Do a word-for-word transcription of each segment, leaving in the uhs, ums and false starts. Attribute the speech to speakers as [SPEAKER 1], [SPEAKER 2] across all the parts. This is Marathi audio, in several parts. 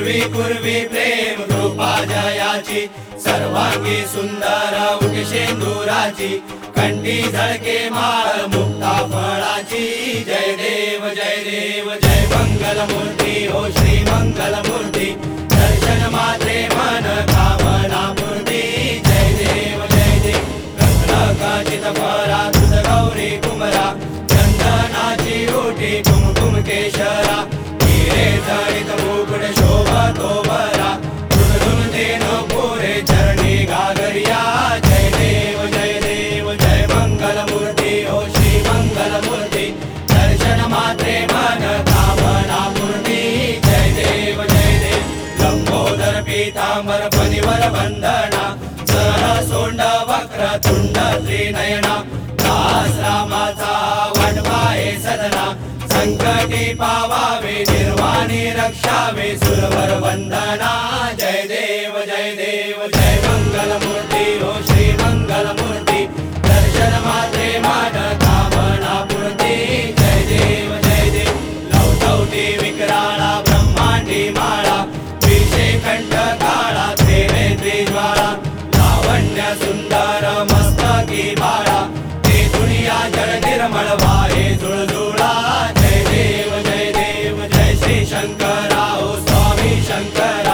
[SPEAKER 1] पूर्वी पूर्वी प्रेम कृपा जयाची सर्वांगी सुंदर उठी शेंदुराची कंठी झळके माळ मुक्ता फळाची जय देव जय देव जय मंगल मूर्ती हो श्री मंगल मूर्ती दर्शन मात्रे मन कामना पूर्ती जय देव जय देव रत्नखचित फरा तुझ गौरी कुमरा चंदनाची ओटी कुमकुम केशरा हिरे जडित मुकुट शोभतो बरा धुन तेन पुरे चरणी गागरिया जय देव जय देव जय मंगल मूर्ती हो श्री मंगल मूर्ती दर्शन मात्रे मन कामना पूर्ती जय देव जय देव लंबोदर पीतांबर फणीवर वंदना सर सोंड वक्र तुंड त्रिनयना दास रामाचा वाटपाये सदना संकटी पावावे निर्वाणी रक्षावे सुरवर वंदना जय देव जय देव जय मंगल मूर्ती हो श्री मंगल मूर्ती दर्शन मात्रे मन कामना पूर्ती जय देव जय देव लवटवटी विकराळा ब्रह्मांडी माळा विषे कंठ काळा तेरे त्रिज्वाळा लावण्य सुंदर मस्तकी बाळा ते दुनिया जळ निर्मळ वाहे जुळजुळा जय देव जय देव जय श्री शंकरा ओ स्वामी शंकरा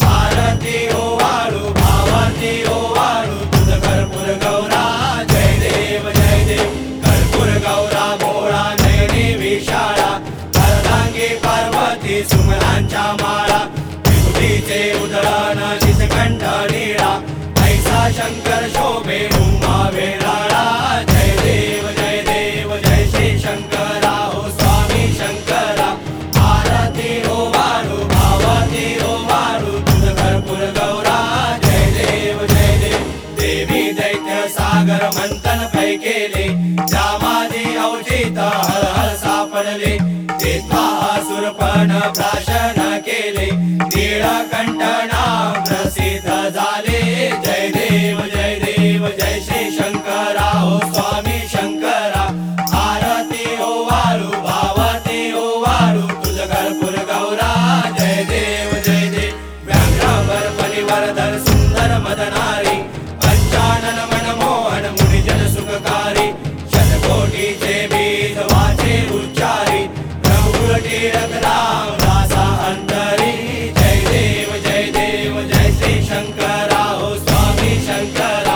[SPEAKER 1] आरती ओ वाळू भावाती ओ वाळू तुझ कर्पूर गौरा जय देव जय देव कर्पूर गौरा भोळा नयनी विशाळा अर्धांगी पार्वती सुमनांच्या माळा विभूतीचे उधळण चितकंठ नीळा ऐसा शंकर शोभे उमा वेळाळा जय देव जय देव जय श्री शंकरा ओ स्वामी शंकरा आरती ओ वाळू भावाती ओ वाळू तुझ कर्पूर गौरा जय देव जय देव देवी दैत्य सागर मंथन पै केले जामादी अवचित हर हर सापडले तेथवा असुरपण प्राशन केले नीळकंठ नाम प्रसिद्ध झाले जय देव जय देव जय श्री शंकरा ओ स्वामी शंकरा आरती ओ वाळू भावाती ओ वाळू तुझ कर्पूर गौरा जय देव जय देव व्याघ्रावर परिवर्धन सुंदर मदनारी पंचानन मनमोहन मुनिजन सुखकारी शतकोटीचे बीज वाचे उच्चारी प्रभुटी रत्नाम दासा अंतरी जय देव जय देव जय श्री शंकरा ओ स्वामी शंकरा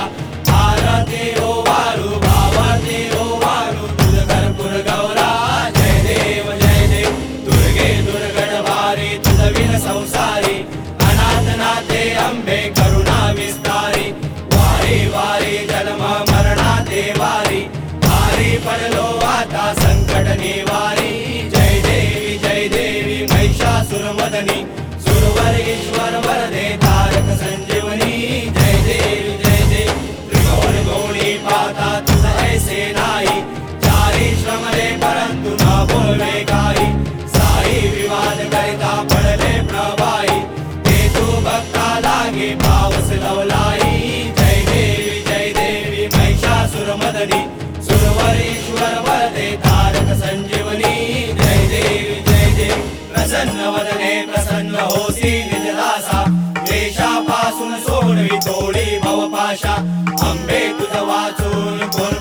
[SPEAKER 1] आरती ओ वाळू भावाती ओ वाळू तुझ कर्पूर गौरा जय देव जय देव दुर्गे दुर्गण भारी तुझ विन संसारी अनाथ नाथे अंबे करुणा विस्तारी वारी वारी जन्म मरणाते वारी भारी पडलो आता संकट निवारी जय देवी जय देवी महिषासुरमर्दिनी सुरवर ईश्वर वरदे तारक संजीवनी जय देवी जय देव त्रिकोण गौणी पाता तुझ ऐसे नाही चारी श्रमले परंतु न बोलवे काही साई विवाद करिता पडले प्रभाई ते तू भक्ता लागे पावस लवलाई जय देवी जय देवी महिषासुरमर्दिनी सुरवर ईश्वर वरदे तारक संजीवनी जय देवी जय देव प्रसन्न वदने प्रसन्न होसी निजदासा देशापासून सोडवी तोडी भवपाशा अंबे तुझ वाचून कोण